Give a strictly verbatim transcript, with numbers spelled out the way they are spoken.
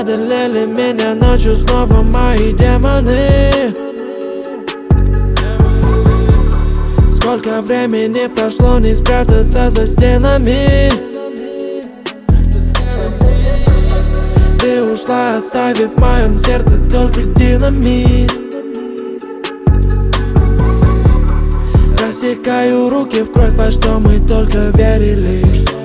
одолели меня ночью снова мои демоны. Сколько времени прошло, не спрятаться за стенами. Ты ушла, оставив в моем сердце только динамит. Рассекаю руки в кровь, во что мы только верили.